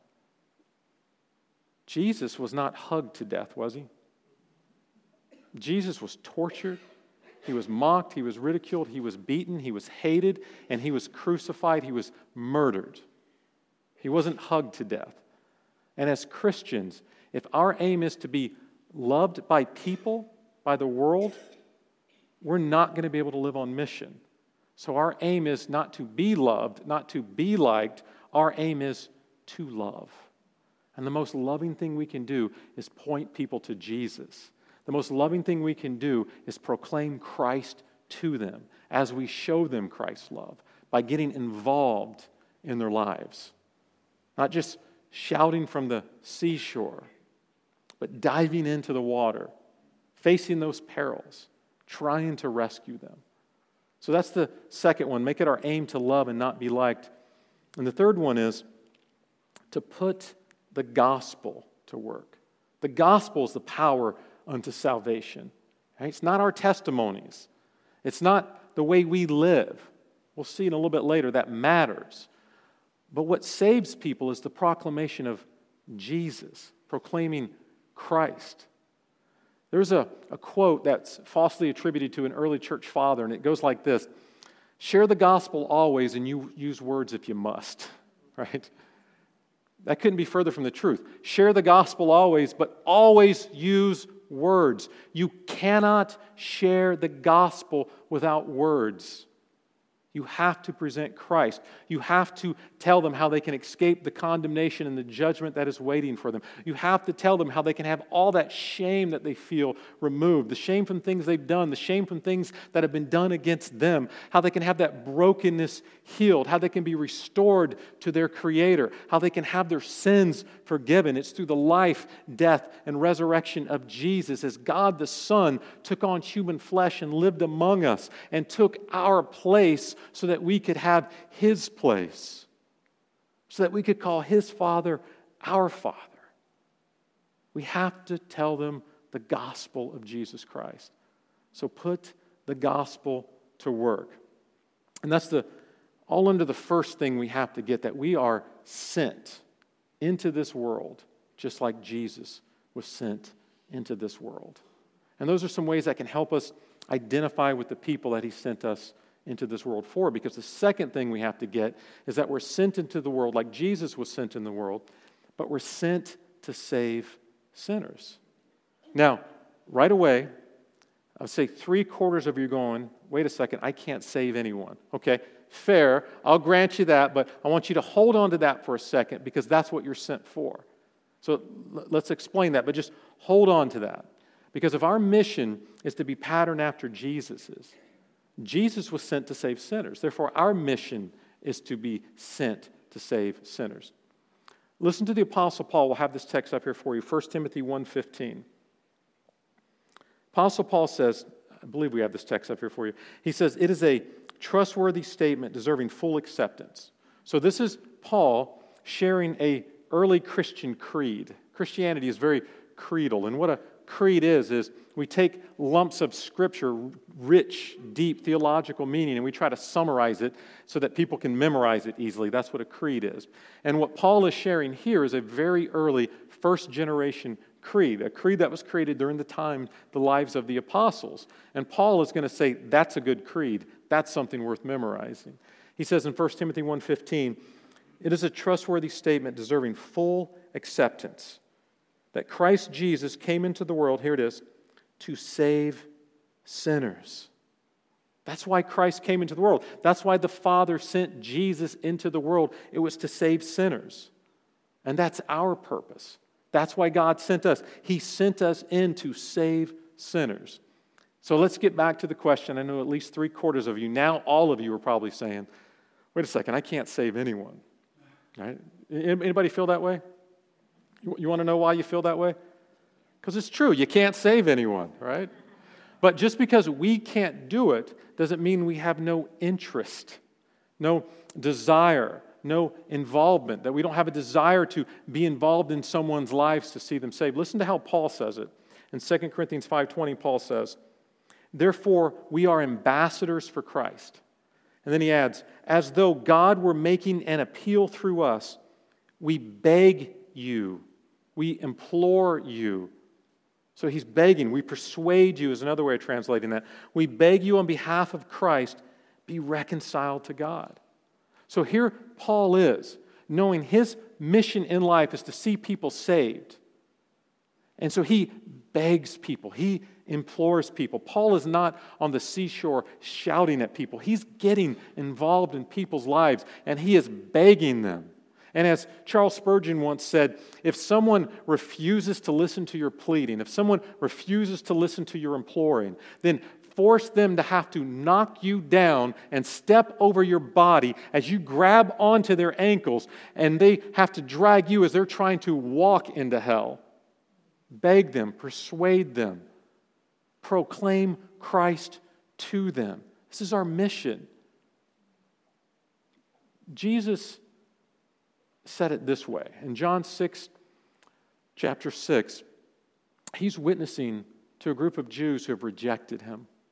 Speaker 1: Jesus was not hugged to death, was he? Jesus was tortured. He was mocked. He was ridiculed. He was beaten. He was hated. And he was crucified. He was murdered. He wasn't hugged to death. And as Christians, if our aim is to be loved by people, by the world, we're not going to be able to live on mission. So our aim is not to be loved, not to be liked. Our aim is to love. And the most loving thing we can do is point people to Jesus. The most loving thing we can do is proclaim Christ to them as we show them Christ's love by getting involved in their lives. Not just shouting from the seashore, but diving into the water, facing those perils, trying to rescue them. So that's the second one. Make it our aim to love and not be liked. And the third one is to put the gospel to work. The gospel is the power unto salvation. Right? It's not our testimonies. It's not the way we live. We'll see in a little bit later that matters. But what saves people is the proclamation of Jesus, proclaiming Christ. There's a quote that's falsely attributed to an early church father, and it goes like this: share the gospel always, and you use words if you must, right? That couldn't be further from the truth. Share the gospel always, but always use words. You cannot share the gospel without words. You have to present Christ. You have to tell them how they can escape the condemnation and the judgment that is waiting for them. You have to tell them how they can have all that shame that they feel removed, the shame from things they've done, the shame from things that have been done against them, how they can have that brokenness healed, how they can be restored to their Creator, how they can have their sins forgiven. It's through the life, death, and resurrection of Jesus as God the Son took on human flesh and lived among us and took our place so that we could have His place, so that we could call His Father our Father. We have to tell them the gospel of Jesus Christ. So put the gospel to work. And that's all under the first thing we have to get, that we are sent into this world just like Jesus was sent into this world. And those are some ways that can help us identify with the people that He sent us into this world for. Because the second thing we have to get is that we're sent into the world like Jesus was sent in the world, but we're sent to save sinners. Now, right away, I would say 3/4 of you are going, wait a second, I can't save anyone. Okay, fair, I'll grant you that, but I want you to hold on to that for a second because that's what you're sent for. So let's explain that, but just hold on to that. Because if our mission is to be patterned after Jesus's, Jesus was sent to save sinners. Therefore, our mission is to be sent to save sinners. Listen to the Apostle Paul. We'll have this text up here for you. 1 Timothy 1:15. Apostle Paul says, I believe we have this text up here for you. He says, it is a trustworthy statement deserving full acceptance. So this is Paul sharing an early Christian creed. Christianity is very creedal. And what a creed is we take lumps of Scripture, rich, deep theological meaning, and we try to summarize it so that people can memorize it easily. That's what a creed is. And what Paul is sharing here is a very early first-generation creed, a creed that was created during the lives of the apostles. And Paul is going to say, that's a good creed. That's something worth memorizing. He says in 1 Timothy 1:15, it is a trustworthy statement deserving full acceptance that Christ Jesus came into the world, here it is, to save sinners. That's why Christ came into the world. That's why the Father sent Jesus into the world. It was to save sinners. And that's our purpose. That's why God sent us. He sent us in to save sinners. So let's get back to the question. I know at least 3/4 of you, now all of you are probably saying, wait a second, I can't save anyone. Right? Anybody feel that way? You want to know why you feel that way? Because it's true. You can't save anyone, right? But just because we can't do it doesn't mean we have no interest, no desire, no involvement, that we don't have a desire to be involved in someone's lives to see them saved. Listen to how Paul says it. In 2 Corinthians 5:20, Paul says, therefore, we are ambassadors for Christ. And then he adds, as though God were making an appeal through us, we beg you, we implore you. So he's begging, we persuade you is another way of translating that. We beg you on behalf of Christ, be reconciled to God. So here Paul is, knowing his mission in life is to see people saved. And so he begs people, he implores people. Paul is not on the seashore shouting at people. He's getting involved in people's lives, and he is begging them. And as Charles Spurgeon once said, if someone refuses to listen to your pleading, if someone refuses to listen to your imploring, then force them to have to knock you down and step over your body as you grab onto their ankles, and they have to drag you as they're trying to walk into hell. Beg them, persuade them, proclaim Christ to them. This is our mission. Jesus said it this way. In John 6, chapter 6, he's witnessing to a group of Jews who have rejected him.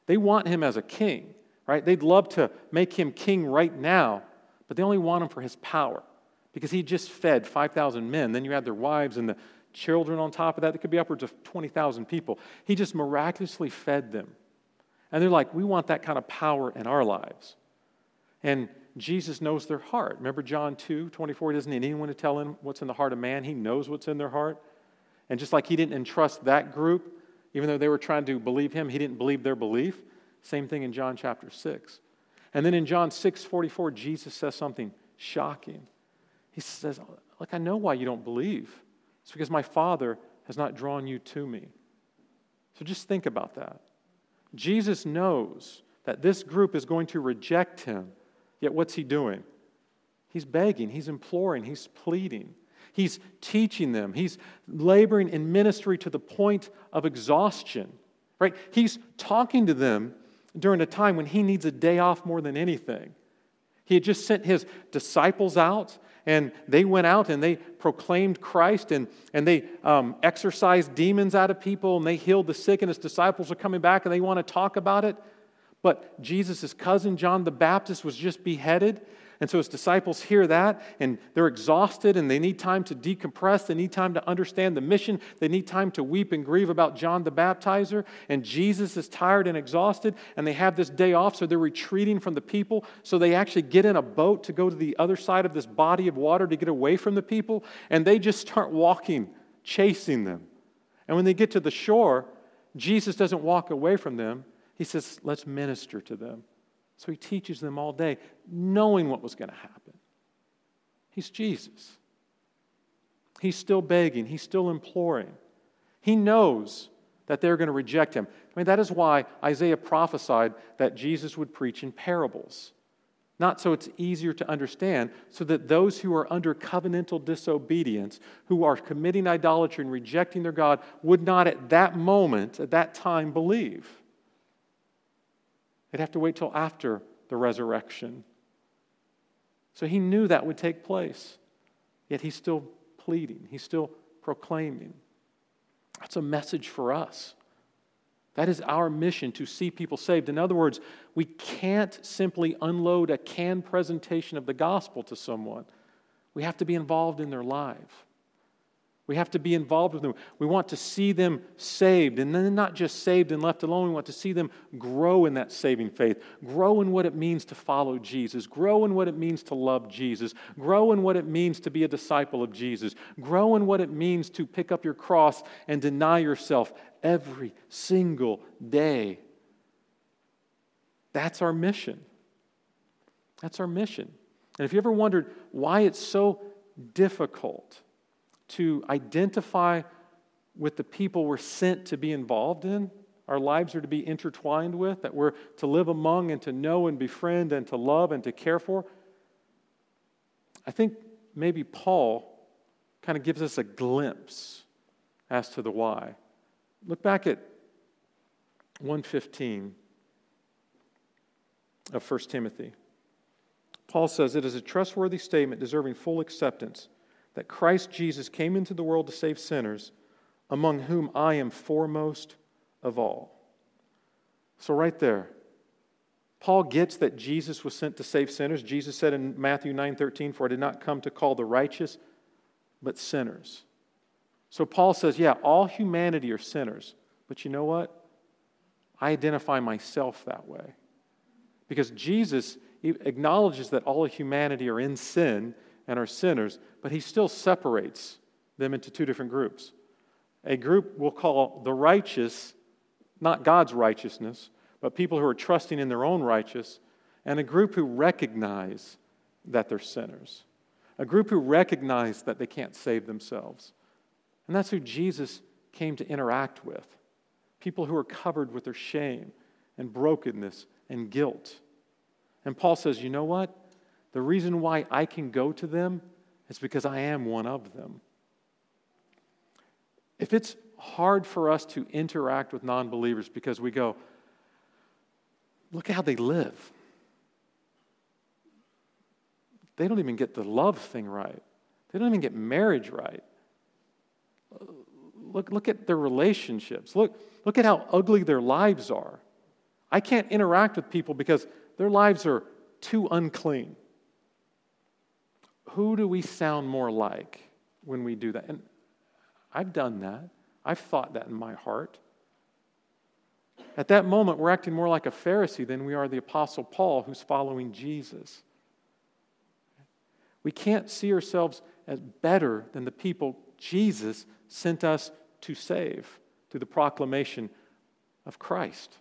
Speaker 1: They want him as a king, right? They'd love to make him king right now, but they only want him for his power because he just fed 5,000 men. Then you add their wives and the children on top of that. There could be upwards of 20,000 people. He just miraculously fed them. And they're like, we want that kind of power in our lives. And Jesus knows their heart. Remember John 2:24, he doesn't need anyone to tell him what's in the heart of man. He knows what's in their heart. And just like he didn't entrust that group, even though they were trying to believe him, he didn't believe their belief. Same thing in John chapter 6. And then in John 6:44, Jesus says something shocking. He says, look, I know why you don't believe. It's because my Father has not drawn you to me. So just think about that. Jesus knows that this group is going to reject him. Yet what's he doing? He's begging, he's imploring, he's pleading. He's teaching them. He's laboring in ministry to the point of exhaustion. Right? He's talking to them during a time when he needs a day off more than anything. He had just sent his disciples out, and they went out and they proclaimed Christ, and they exorcised demons out of people, and they healed the sick, and his disciples are coming back, and they want to talk about it. But Jesus' cousin, John the Baptist, was just beheaded. And so his disciples hear that, and they're exhausted, and they need time to decompress. They need time to understand the mission. They need time to weep and grieve about John the Baptizer. And Jesus is tired and exhausted, and they have this day off, so they're retreating from the people. So they actually get in a boat to go to the other side of this body of water to get away from the people, and they just start walking, chasing them. And when they get to the shore, Jesus doesn't walk away from them. He says, let's minister to them. So he teaches them all day, knowing what was going to happen. He's Jesus. He's still begging. He's still imploring. He knows that they're going to reject him. I mean, that is why Isaiah prophesied that Jesus would preach in parables. Not so it's easier to understand, so that those who are under covenantal disobedience, who are committing idolatry and rejecting their God, would not at that moment, at that time, believe. They'd have to wait till after the resurrection. So he knew that would take place. Yet he's still pleading. He's still proclaiming. That's a message for us. That is our mission, to see people saved. In other words, we can't simply unload a canned presentation of the gospel to someone. We have to be involved in their life. We have to be involved with them. We want to see them saved, and then not just saved and left alone. We want to see them grow in that saving faith, grow in what it means to follow Jesus, grow in what it means to love Jesus, grow in what it means to be a disciple of Jesus, grow in what it means to pick up your cross and deny yourself every single day. That's our mission. That's our mission. And if you ever wondered why it's so difficult to identify with the people we're sent to be involved in, our lives are to be intertwined with, that we're to live among and to know and befriend and to love and to care for, I think maybe Paul kind of gives us a glimpse as to the why. Look back at 1:15 of 1 Timothy. Paul says, "It is a trustworthy statement deserving full acceptance that Christ Jesus came into the world to save sinners, among whom I am foremost of all." So right there, Paul gets that Jesus was sent to save sinners. Jesus said in Matthew 9:13, "For I did not come to call the righteous, but sinners." So Paul says, yeah, all humanity are sinners. But you know what? I identify myself that way. Because Jesus acknowledges that all of humanity are in sin and are sinners, but he still separates them into two different groups. A group we'll call the righteous, not God's righteousness, but people who are trusting in their own righteousness, and a group who recognize that they're sinners. A group who recognize that they can't save themselves. And that's who Jesus came to interact with. People who are covered with their shame and brokenness and guilt. And Paul says, you know what? The reason why I can go to them is because I am one of them. If it's hard for us to interact with non-believers because we go, look at how they live. They don't even get the love thing right. They don't even get marriage right. Look at their relationships. Look at how ugly their lives are. I can't interact with people because their lives are too unclean. Who do we sound more like when we do that? And I've done that. I've thought that in my heart. At that moment, we're acting more like a Pharisee than we are the Apostle Paul who's following Jesus. We can't see ourselves as better than the people Jesus sent us to save through the proclamation of Christ.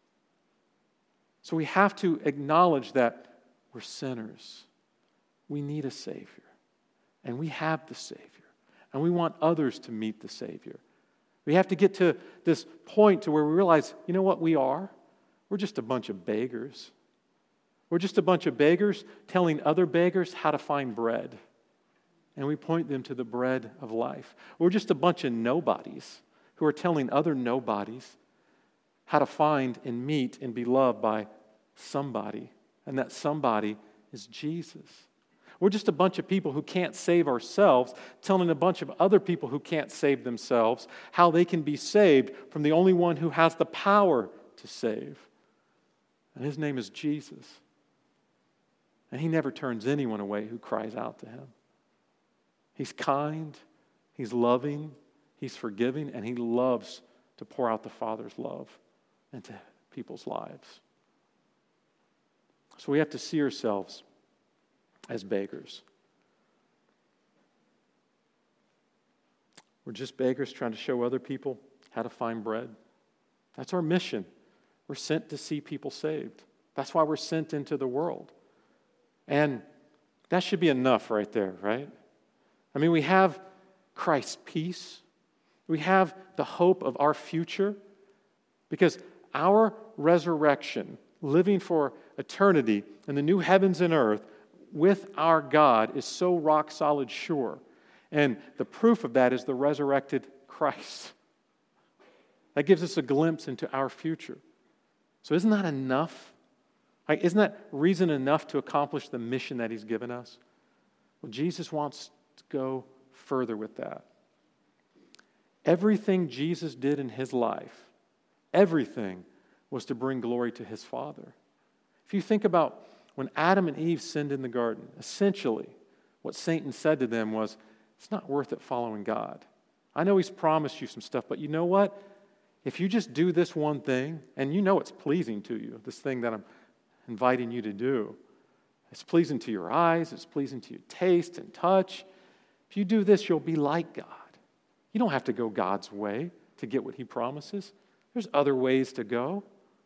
Speaker 1: So we have to acknowledge that we're sinners. We need a Savior. And we have the Savior. And we want others to meet the Savior. We have to get to this point to where we realize, you know what we are? We're just a bunch of beggars. We're just a bunch of beggars telling other beggars how to find bread. And we point them to the bread of life. We're just a bunch of nobodies who are telling other nobodies how to find and meet and be loved by somebody. And that somebody is Jesus. We're just a bunch of people who can't save ourselves, telling a bunch of other people who can't save themselves how they can be saved from the only one who has the power to save. And his name is Jesus. And he never turns anyone away who cries out to him. He's kind, he's loving, he's forgiving, and he loves to pour out the Father's love into people's lives. So we have to see ourselves as beggars. We're just beggars trying to show other people how to find bread. That's our mission. We're sent to see people saved. That's why we're sent into the world. And that should be enough right there, right? I mean, we have Christ's peace. We have the hope of our future because our resurrection, living for eternity in the new heavens and earth with our God, is so rock solid sure. And the proof of that is the resurrected Christ. That gives us a glimpse into our future. So isn't that enough? Like, isn't that reason enough to accomplish the mission that he's given us? Well, Jesus wants to go further with that. Everything Jesus did in his life, everything was to bring glory to his Father. If you think about when Adam and Eve sinned in the garden, essentially what Satan said to them was, it's not worth it following God. I know he's promised you some stuff, but you know what? If you just do this one thing, and you know it's pleasing to you, this thing that I'm inviting you to do, it's pleasing to your eyes, it's pleasing to your taste and touch. If you do this, you'll be like God. You don't have to go God's way to get what he promises. There's other ways to go.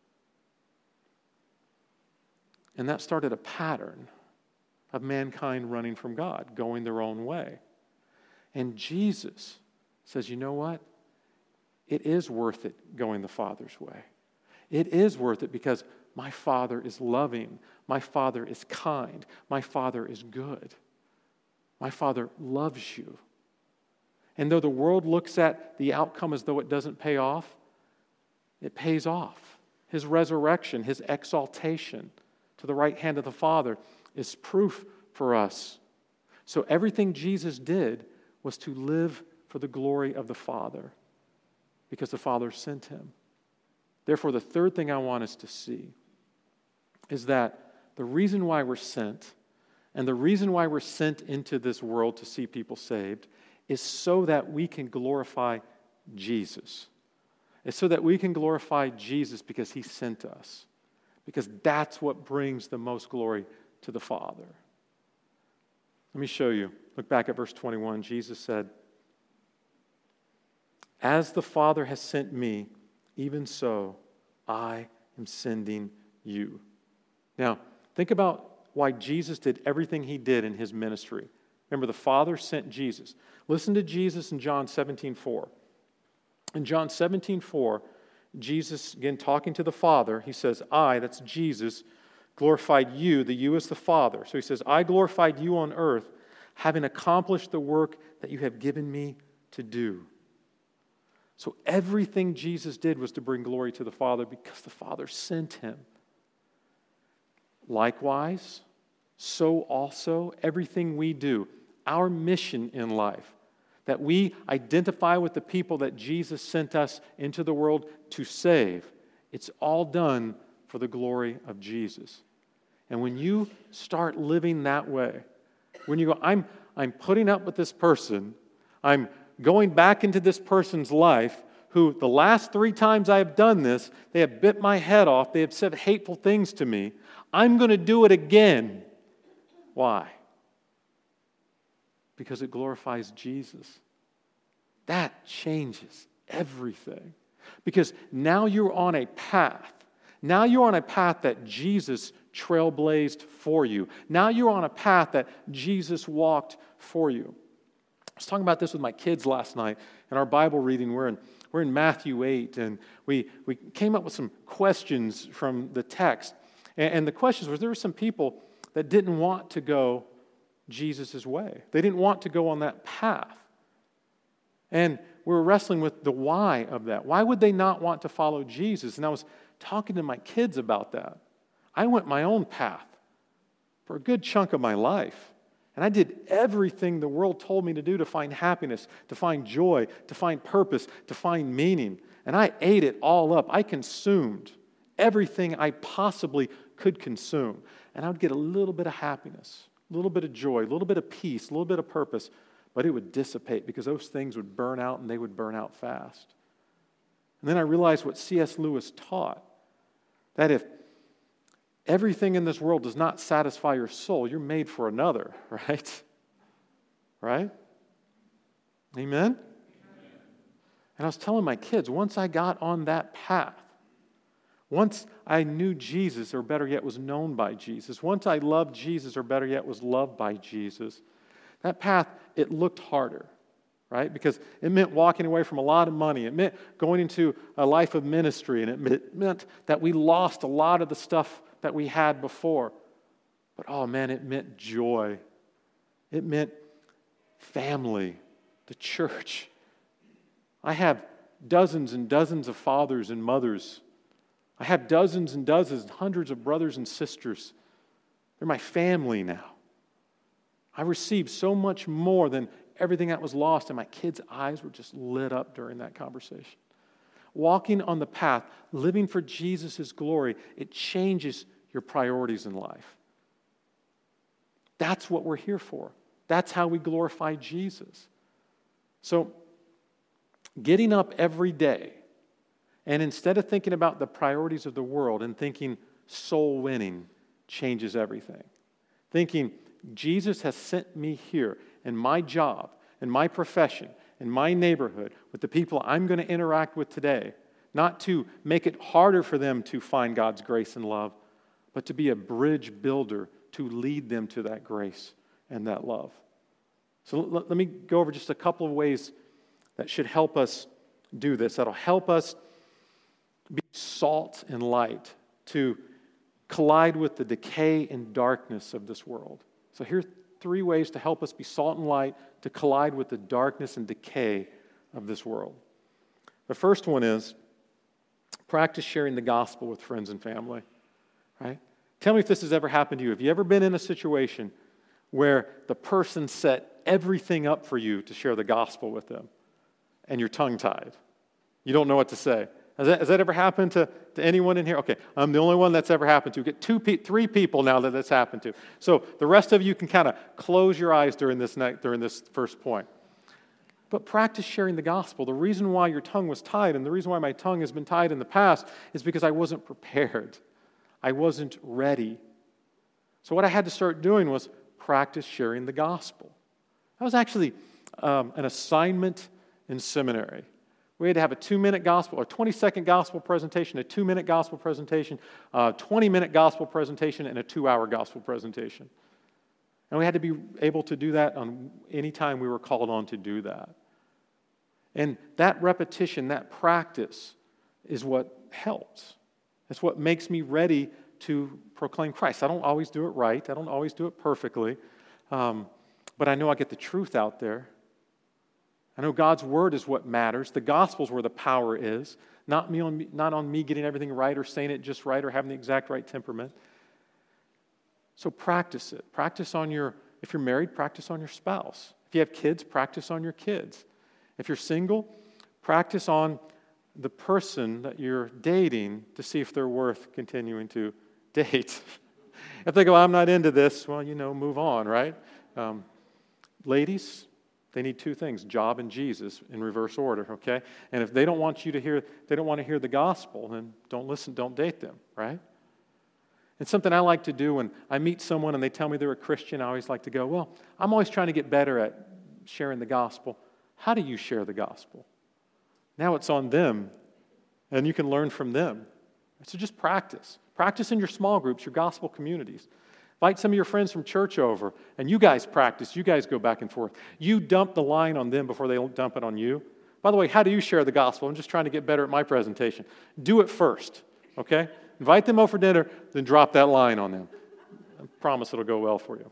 Speaker 1: And that started a pattern of mankind running from God, going their own way. And Jesus says, you know what? It is worth it going the Father's way. It is worth it because my Father is loving. My Father is kind. My Father is good. My Father loves you. And though the world looks at the outcome as though it doesn't pay off, it pays off. His resurrection, his exaltation to the right hand of the Father is proof for us. So everything Jesus did was to live for the glory of the Father because the Father sent him. Therefore, the third thing I want us to see is that the reason why we're sent and the reason why we're sent into this world to see people saved is so that we can glorify Jesus. It's so that we can glorify Jesus because he sent us. Because that's what brings the most glory to the Father. Let me show you. Look back at verse 21. Jesus said, as the Father has sent me, even so I am sending you. Now, think about why Jesus did everything he did in his ministry. Remember, the Father sent Jesus. Listen to Jesus in John 17:4. In John 17:4, Jesus, again talking to the Father, he says, I, that's Jesus, glorified you, the you is the Father. So he says, I glorified you on earth, having accomplished the work that you have given me to do. So everything Jesus did was to bring glory to the Father because the Father sent him. Likewise, so also everything we do, our mission in life, that we identify with the people that Jesus sent us into the world to save, it's all done for the glory of Jesus. And when you start living that way, when you go, I'm putting up with this person, I'm going back into this person's life, who the last 3 times I have done this, they have bit my head off, they have said hateful things to me, I'm going to do it again. Why? Because it glorifies Jesus. That changes everything. Because now you're on a path. Now you're on a path that Jesus trailblazed for you. Now you're on a path that Jesus walked for you. I was talking about this with my kids last night in our Bible reading. We're in Matthew 8, and we came up with some questions from the text. And the questions were, there were some people that didn't want to go Jesus' way. They didn't want to go on that path. And we were wrestling with the why of that. Why would they not want to follow Jesus? And I was talking to my kids about that. I went my own path for a good chunk of my life. And I did everything the world told me to do to find happiness, to find joy, to find purpose, to find meaning. And I ate it all up. I consumed everything I possibly could consume. And I would get a little bit of happiness, a little bit of joy, a little bit of peace, a little bit of purpose. But it would dissipate because those things would burn out, and they would burn out fast. And then I realized what C.S. Lewis taught, that if everything in this world does not satisfy your soul, you're made for another, right? Right? Amen? And I was telling my kids, once I got on that path, once I knew Jesus, or better yet, was known by Jesus, once I loved Jesus, or better yet, was loved by Jesus, that path, it looked harder, right? Because it meant walking away from a lot of money. It meant going into a life of ministry, and it meant that we lost a lot of the stuff that we had before. But oh man, it meant joy. It meant family, the church. I have dozens and dozens of fathers and mothers. I have dozens and dozens, hundreds of brothers and sisters. They're my family now. I received so much more than everything that was lost, and my kids' eyes were just lit up during that conversation. Walking on the path, living for Jesus' glory, it changes your priorities in life. That's what we're here for. That's how we glorify Jesus. So, getting up every day, and instead of thinking about the priorities of the world and thinking soul winning changes everything. Thinking, Jesus has sent me here in my job, in my profession, in my neighborhood, with the people I'm going to interact with today, not to make it harder for them to find God's grace and love, but to be a bridge builder to lead them to that grace and that love. So let me go over just a couple of ways that should help us do this, that'll help us be salt and light to collide with the decay and darkness of this world. So here's 3 ways to help us be salt and light to collide with the darkness and decay of this world. The first one is practice sharing the gospel with friends and family, right? Tell me if this has ever happened to you. Have you ever been in a situation where the person set everything up for you to share the gospel with them and you're tongue-tied? You don't know what to say. Has that ever happened to anyone in here? Okay, I'm the only one that's ever happened to. Get 3 people now that that's happened to. So the rest of you can kind of close your eyes during this first point. But practice sharing the gospel. The reason why your tongue was tied, and the reason why my tongue has been tied in the past, is because I wasn't prepared. I wasn't ready. So what I had to start doing was practice sharing the gospel. That was actually an assignment in seminary. We had to have a 2-minute gospel, a 20-second gospel presentation, a 2-minute gospel presentation, a 20-minute gospel presentation, and a 2-hour gospel presentation. And we had to be able to do that on any time we were called on to do that. And that repetition, that practice, is what helps. It's what makes me ready to proclaim Christ. I don't always do it right. I don't always do it perfectly. But I know I get the truth out there. I know God's word is what matters. The gospel's where the power is, not on me getting everything right or saying it just right or having the exact right temperament. So practice it. If you're married, practice on your spouse. If you have kids, practice on your kids. If you're single, practice on the person that you're dating to see if they're worth continuing to date. If they go, I'm not into this, well, move on, right? Ladies, they need two things, job and Jesus in reverse order, okay? And if they don't want to hear the gospel, then don't date them, right? It's something I like to do when I meet someone and they tell me they're a Christian. I always like to go, well, I'm always trying to get better at sharing the gospel. How do you share the gospel? Now it's on them, and you can learn from them. So just practice. Practice in your small groups, your gospel communities. Invite some of your friends from church over, and you guys practice. You guys go back and forth. You dump the line on them before they dump it on you. By the way, how do you share the gospel? I'm just trying to get better at my presentation. Do it first, okay? Invite them over for dinner, then drop that line on them. I promise it'll go well for you.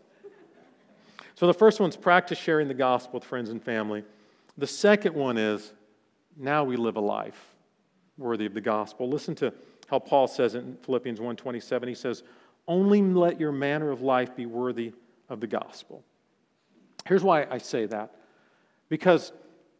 Speaker 1: So the first one's practice sharing the gospel with friends and family. The second one is, now we live a life worthy of the gospel. Listen to how Paul says it in Philippians 1:27. He says, only let your manner of life be worthy of the gospel. Here's why I say that. Because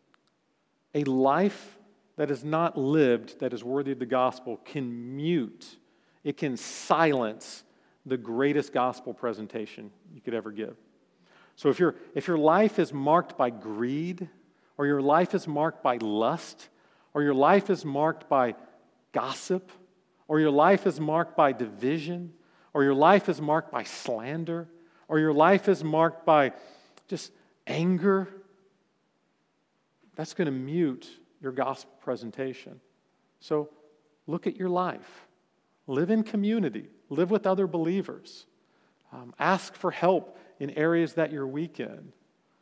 Speaker 1: a life that is not lived, that is worthy of the gospel, can mute, it can silence the greatest gospel presentation you could ever give. So if your life is marked by greed, or your life is marked by lust, or your life is marked by gossip, or your life is marked by division, or your life is marked by slander, or your life is marked by just anger, that's going to mute your gospel presentation. So look at your life. Live in community. Live with other believers. Ask for help in areas that you're weak in.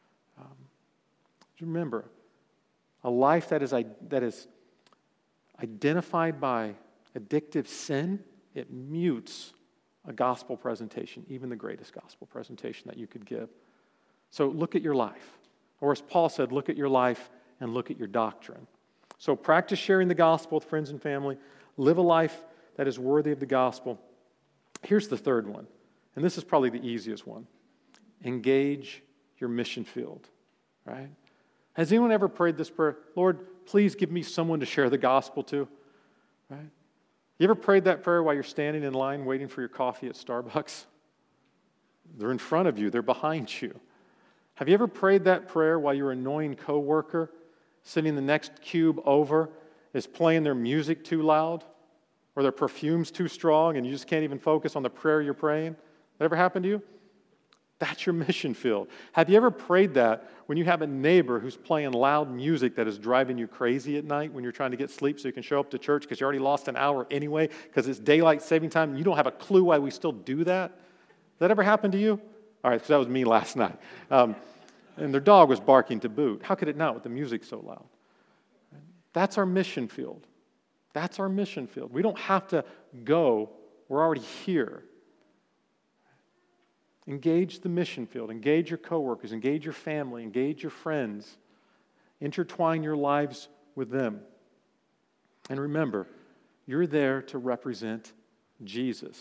Speaker 1: Remember, a life that is identified by addictive sin, it mutes a gospel presentation, even the greatest gospel presentation that you could give. So look at your life. Or as Paul said, look at your life and look at your doctrine. So practice sharing the gospel with friends and family. Live a life that is worthy of the gospel. Here's the third one, and this is probably the easiest one. Engage your mission field, right? Has anyone ever prayed this prayer? Lord, please give me someone to share the gospel to, right? You ever prayed that prayer while you're standing in line waiting for your coffee at Starbucks? They're in front of you. They're behind you. Have you ever prayed that prayer while your annoying coworker sitting the next cube over is playing their music too loud or their perfume's too strong and you just can't even focus on the prayer you're praying? That ever happened to you? That's your mission field. Have you ever prayed that when you have a neighbor who's playing loud music that is driving you crazy at night when you're trying to get sleep so you can show up to church because you already lost an hour anyway because it's daylight saving time and you don't have a clue why we still do that? That ever happened to you? All right, because that was me last night. And their dog was barking to boot. How could it not with the music so loud? That's our mission field. That's our mission field. We don't have to go. We're already here. Engage the mission field. Engage your coworkers. Engage your family. Engage your friends. Intertwine your lives with them. And remember, you're there to represent Jesus.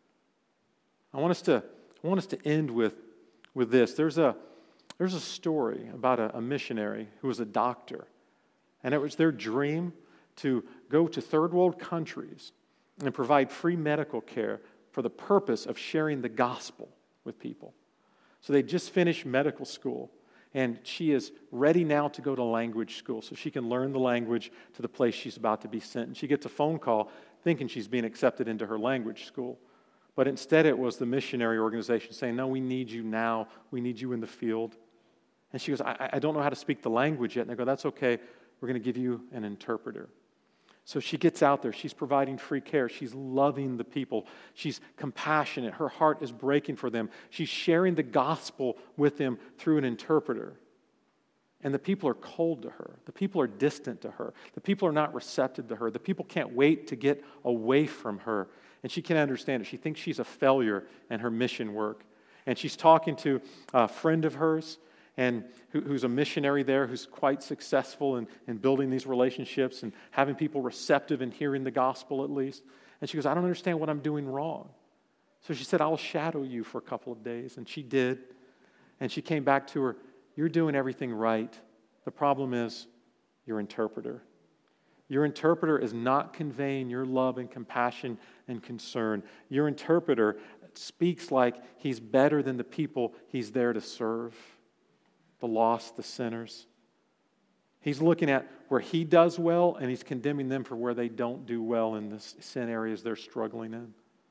Speaker 1: I want us to end with this. There's a story about a missionary who was a doctor. And it was their dream to go to third world countries and provide free medical care for the purpose of sharing the gospel with people. So they just finished medical school, and she is ready now to go to language school so she can learn the language to the place she's about to be sent. And she gets a phone call thinking she's being accepted into her language school. But instead it was the missionary organization saying, no, we need you now. We need you in the field. And she goes, I don't know how to speak the language yet. And they go, that's okay. We're going to give you an interpreter. So she gets out there. She's providing free care. She's loving the people. She's compassionate. Her heart is breaking for them. She's sharing the gospel with them through an interpreter. And the people are cold to her. The people are distant to her. The people are not receptive to her. The people can't wait to get away from her. And she can't understand it. She thinks she's a failure in her mission work. And she's talking to a friend of hers and who's a missionary there, who's quite successful in building these relationships and having people receptive and hearing the gospel at least. And she goes, I don't understand what I'm doing wrong. So she said, I'll shadow you for a couple of days. And she did. And she came back to her, you're doing everything right. The problem is your interpreter. Your interpreter is not conveying your love and compassion and concern. Your interpreter speaks like he's better than the people he's there to serve, the lost, the sinners. He's looking at where he does well, and he's condemning them for where they don't do well in the sin areas they're struggling in.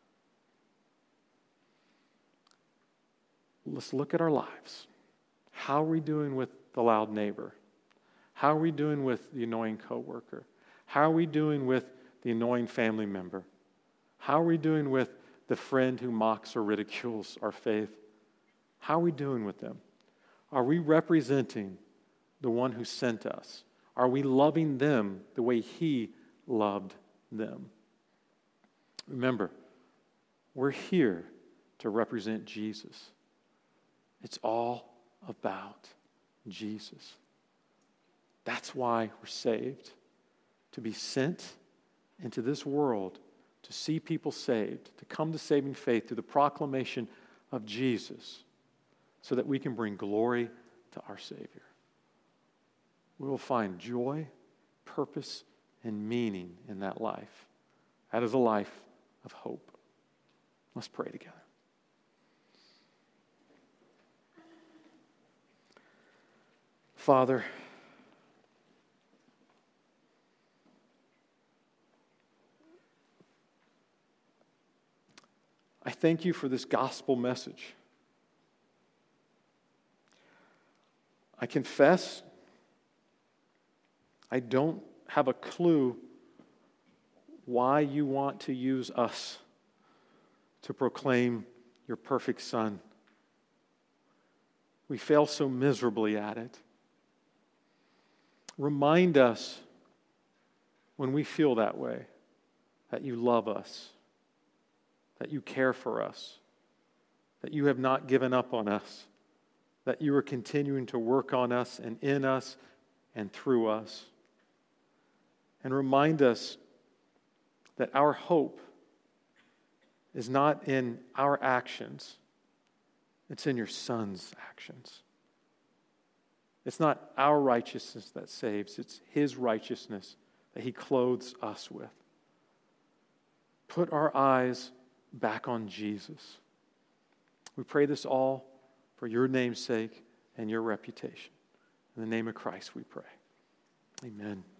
Speaker 1: Let's look at our lives. How are we doing with the loud neighbor? How are we doing with the annoying coworker? How are we doing with the annoying family member? How are we doing with the friend who mocks or ridicules our faith? How are we doing with them? Are we representing the one who sent us? Are we loving them the way he loved them? Remember, we're here to represent Jesus. It's all about Jesus. That's why we're saved. To be sent into this world, to see people saved, to come to saving faith through the proclamation of Jesus, so that we can bring glory to our Savior. We will find joy, purpose, and meaning in that life. That is a life of hope. Let's pray together. Father, I thank you for this gospel message. I confess I don't have a clue why you want to use us to proclaim your perfect Son. We fail so miserably at it. Remind us when we feel that way that you love us, that you care for us, that you have not given up on us, that you are continuing to work on us and in us and through us. And remind us that our hope is not in our actions, it's in your Son's actions. It's not our righteousness that saves, it's his righteousness that he clothes us with. Put our eyes back on Jesus. We pray this all for your name's sake and your reputation. In the name of Christ we pray. Amen.